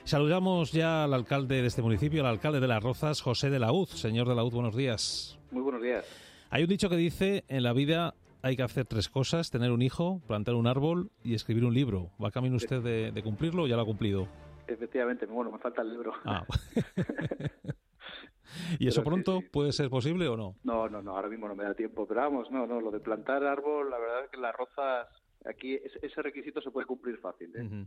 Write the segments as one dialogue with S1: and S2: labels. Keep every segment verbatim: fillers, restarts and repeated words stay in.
S1: Saludamos ya al alcalde de este municipio, al alcalde de Las Rozas, José de la Hoz. Señor de la Hoz, buenos días.
S2: Muy buenos días.
S1: Hay un dicho que dice, en la vida hay que hacer tres cosas: tener un hijo, plantar un árbol y escribir un libro. ¿Va camino usted de, de cumplirlo o ya lo ha cumplido?
S2: Efectivamente, bueno, me falta el libro.
S1: Ah. ¿Y eso
S2: Pero
S1: pronto
S2: sí, sí.
S1: puede ser posible o no?
S2: No, no, no, ahora mismo no me da tiempo, pero vamos, no, no, lo de plantar árbol, la verdad es que en Las Rozas, aquí ese requisito se puede cumplir fácil, ¿eh?
S1: Uh-huh.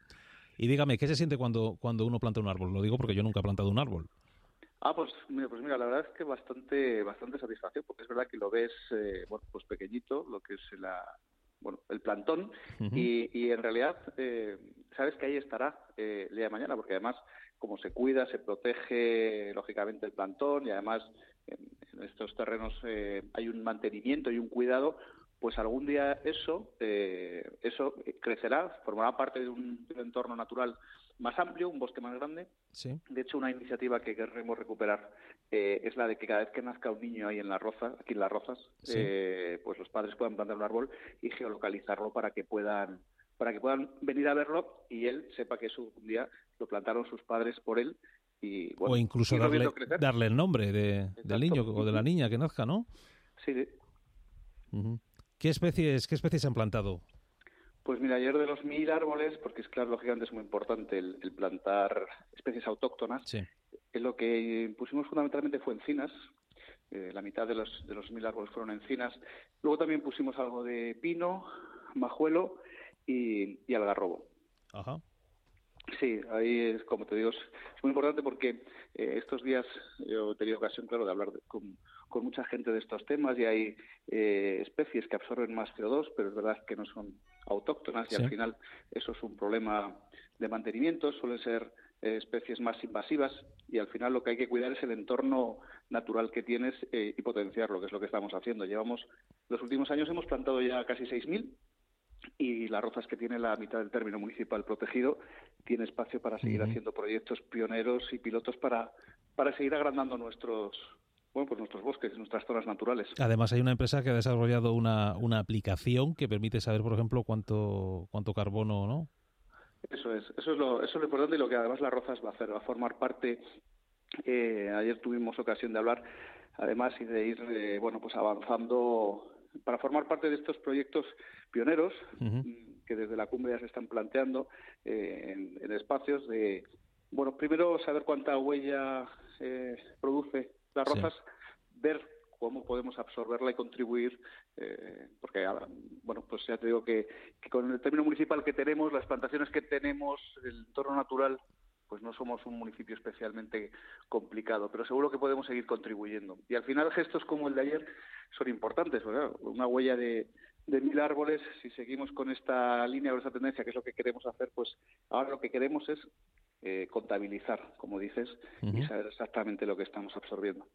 S1: Y dígame, ¿qué se siente cuando, cuando uno planta un árbol? Lo digo porque yo nunca he plantado un árbol.
S2: Ah, pues mira, pues mira, la verdad es que bastante, bastante satisfacción, porque es verdad que lo ves, eh, bueno, pues pequeñito, lo que es la, bueno, el plantón, uh-huh. y, y en realidad eh, sabes que ahí estará eh, el día de mañana, porque además, como se cuida, se protege lógicamente el plantón, y además en, en estos terrenos eh, hay un mantenimiento y un cuidado, pues algún día eso, eh, eso crecerá, formará parte de un, de un entorno natural más amplio, un bosque más grande.
S1: Sí.
S2: De hecho, una iniciativa que queremos recuperar eh, es la de que cada vez que nazca un niño ahí en Las Rozas, aquí en Las Rozas, sí. eh, pues los padres puedan plantar un árbol y geolocalizarlo para que puedan para que puedan venir a verlo y él sepa que eso un día lo plantaron sus padres por él. Y, bueno,
S1: o incluso darle, darle el nombre de, del niño o de la niña que nazca, ¿no?
S2: Sí. sí.
S1: Uh-huh. ¿Qué especies, qué especies se han plantado?
S2: Pues mira, ayer de los mil árboles, porque es claro, lógicamente es muy importante el, el plantar especies autóctonas,
S1: sí.
S2: En lo que pusimos fundamentalmente fue encinas, eh, la mitad de los, de los mil árboles fueron encinas. Luego también pusimos algo de pino, majuelo y, y algarrobo.
S1: Ajá.
S2: Sí, ahí es, como te digo, es, es muy importante porque eh, estos días yo he tenido ocasión, claro, de hablar de, con, con mucha gente de estos temas y hay eh, especies que absorben más C O dos, pero es verdad que no son autóctonas y
S1: sí.
S2: al final eso es un problema de mantenimiento, suelen ser eh, especies más invasivas y al final lo que hay que cuidar es el entorno natural que tienes eh, y potenciarlo, que es lo que estamos haciendo. Llevamos, los últimos años hemos plantado ya casi seis mil y Las Rozas, que tiene la mitad del término municipal protegido, tiene espacio para seguir uh-huh. haciendo proyectos pioneros y pilotos para, para seguir agrandando nuestros bueno pues nuestros bosques, nuestras zonas naturales.
S1: Además hay una empresa que ha desarrollado una, una aplicación que permite saber, por ejemplo, cuánto cuánto carbono, ¿no?
S2: Eso es, eso es lo, eso es lo importante y lo que además Las Rozas va a hacer, va a formar parte. Eh, ayer tuvimos ocasión de hablar, además, y de ir eh, bueno pues avanzando para formar parte de estos proyectos pioneros uh-huh. que desde la cumbre ya se están planteando eh, en, en espacios de, bueno, primero saber cuánta huella eh, produce Las Rozas, sí. ver cómo podemos absorberla y contribuir, eh, porque, bueno, pues ya te digo que, que con el término municipal que tenemos, las plantaciones que tenemos, el entorno natural, pues no somos un municipio especialmente complicado, pero seguro que podemos seguir contribuyendo. Y al final gestos como el de ayer son importantes, ¿verdad? Una huella de, de mil árboles, si seguimos con esta línea o esta tendencia, que es lo que queremos hacer, pues ahora lo que queremos es eh, contabilizar, como dices, uh-huh. y saber exactamente lo que estamos absorbiendo.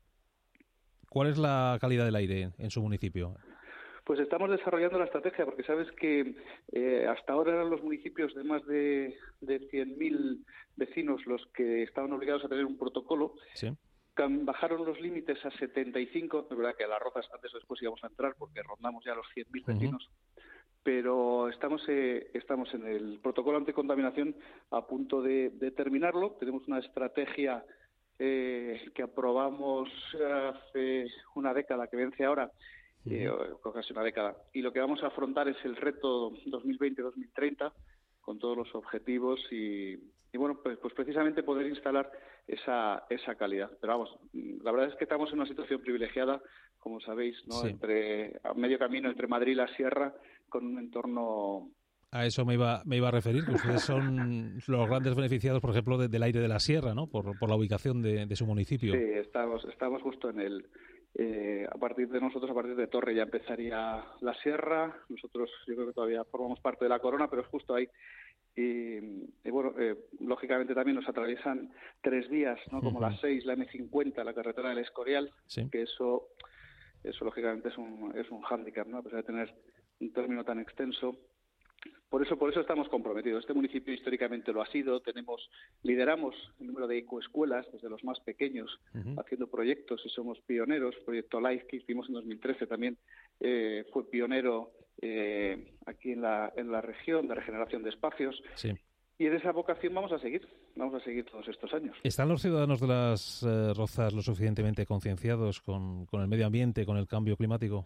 S1: ¿Cuál es la calidad del aire en su municipio?
S2: Pues estamos desarrollando la estrategia, porque sabes que eh, hasta ahora eran los municipios de más de, de cien mil vecinos los que estaban obligados a tener un protocolo.
S1: Sí.
S2: Bajaron los límites a setenta y cinco, es verdad que a Las Rozas antes o después íbamos a entrar porque rondamos ya los cien mil vecinos, uh-huh. pero estamos eh, estamos en el protocolo anticontaminación a punto de, de terminarlo. Tenemos una estrategia eh, que aprobamos hace una década, que vence ahora, Eh, casi una década. Y lo que vamos a afrontar es el reto dos mil veinte dos mil treinta con todos los objetivos y, y bueno, pues, pues precisamente poder instalar esa esa calidad. Pero vamos, la verdad es que estamos en una situación privilegiada, como sabéis, ¿no?
S1: Sí.
S2: Entre a medio camino entre Madrid y la Sierra, con un entorno.
S1: A eso me iba me iba a referir, que ustedes son los grandes beneficiados, por ejemplo, de, del aire de la Sierra, ¿no? Por, por la ubicación de, de su municipio.
S2: Sí, estamos estamos justo en el Eh, a partir de nosotros, a partir de Torre ya empezaría la Sierra. Nosotros yo creo que todavía formamos parte de la Corona, pero es justo ahí. Y, y bueno, eh, lógicamente también nos atraviesan tres vías, ¿no? Como uh-huh. la seis, la eme cincuenta, la carretera del Escorial,
S1: sí.
S2: que eso eso lógicamente es un es un hándicap, ¿no? A pesar de tener un término tan extenso. Por eso, por eso estamos comprometidos. Este municipio históricamente lo ha sido. Tenemos, lideramos el número de ecoescuelas desde los más pequeños, uh-huh. haciendo proyectos y somos pioneros. Proyecto LIFE que hicimos en dos mil trece también eh, fue pionero eh, aquí en la en la región de regeneración de espacios.
S1: Sí.
S2: Y en esa vocación vamos a seguir, vamos a seguir todos estos años.
S1: ¿Están los ciudadanos de Las eh, Rozas lo suficientemente concienciados con, con el medio ambiente, con el cambio climático?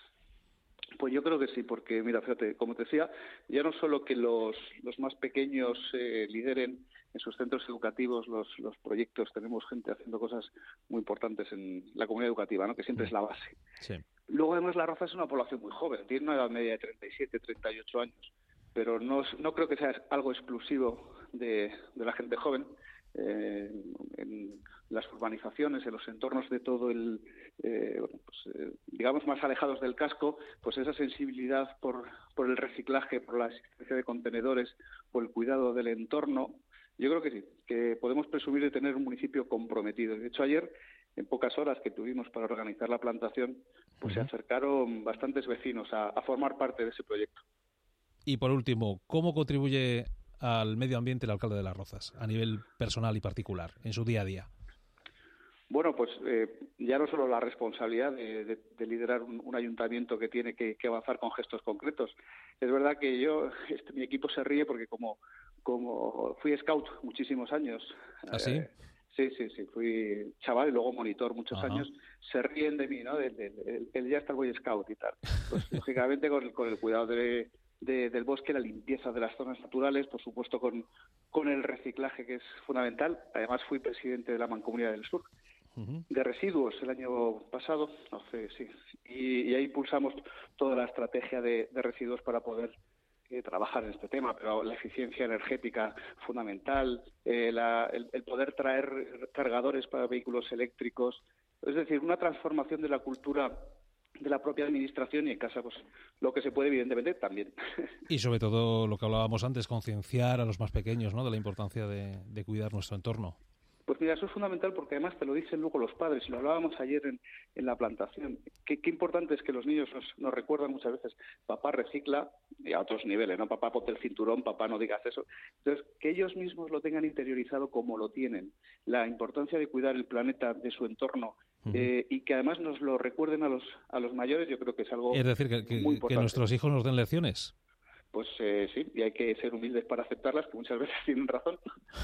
S2: Pues yo creo que sí, porque mira, fíjate, como te decía, ya no solo que los, los más pequeños eh, lideren en sus centros educativos los, los proyectos, tenemos gente haciendo cosas muy importantes en la comunidad educativa, ¿no? Que siempre es la base.
S1: Sí.
S2: Luego, además, La Roza es una población muy joven, tiene una edad media de treinta y siete, treinta y ocho años, pero no, no creo que sea algo exclusivo de, de la gente joven. Eh, en las urbanizaciones, en los entornos de todo el, eh, bueno, pues, eh, digamos, más alejados del casco, pues esa sensibilidad por, por el reciclaje, por la existencia de contenedores, por el cuidado del entorno, yo creo que sí, que podemos presumir de tener un municipio comprometido. De hecho, ayer, en pocas horas que tuvimos para organizar la plantación, pues uh-huh. se acercaron bastantes vecinos a, a formar parte de ese proyecto.
S1: Y por último, ¿cómo contribuye al medio ambiente el alcalde de Las Rozas, a nivel personal y particular, en su día a día?
S2: Bueno, pues eh, ya no solo la responsabilidad de, de, de liderar un, un ayuntamiento que tiene que, que avanzar con gestos concretos. Es verdad que yo, este, mi equipo se ríe porque como, como fui scout muchísimos años.
S1: ¿Ah, sí?
S2: Eh, sí, sí, sí, fui chaval y luego monitor muchos
S1: Ajá.
S2: años. Se ríen de mí, ¿no? Del de, de, de, ya está el Boy Scout y tal. Pues lógicamente con, con el cuidado de... De, del bosque, la limpieza de las zonas naturales, por supuesto con, con el reciclaje, que es fundamental. Además fui presidente de la Mancomunidad del Sur uh-huh. de residuos el año pasado, hace, sí, y, y ahí impulsamos toda la estrategia de, de residuos para poder eh, trabajar en este tema, pero la eficiencia energética fundamental, eh, la, el, el poder traer cargadores para vehículos eléctricos, es decir, una transformación de la cultura de la propia administración y en casa pues lo que se puede evidentemente también.
S1: Y sobre todo lo que hablábamos antes, concienciar a los más pequeños, ¿no?, de la importancia de, de cuidar nuestro entorno.
S2: Pues mira, eso es fundamental porque además te lo dicen luego los padres, y lo hablábamos ayer en, en la plantación. Qué, qué importante es que los niños nos, nos recuerdan muchas veces, papá recicla, y a otros niveles, ¿no? Papá ponte el cinturón, papá no digas eso. Entonces, que ellos mismos lo tengan interiorizado como lo tienen, la importancia de cuidar el planeta, de su entorno, uh-huh. eh, y que además nos lo recuerden a los, a los mayores, yo creo que es algo
S1: Es decir, que, que,
S2: muy importante.
S1: Que nuestros hijos nos den lecciones.
S2: Pues eh, sí, y hay que ser humildes para aceptarlas, que muchas veces tienen razón.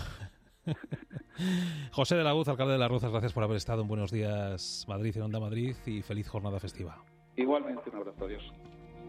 S1: José de la Uz, alcalde de Las Rozas, gracias por haber estado en Buenos Días Madrid, en Onda Madrid, y feliz jornada festiva.
S2: Igualmente, un abrazo, adiós.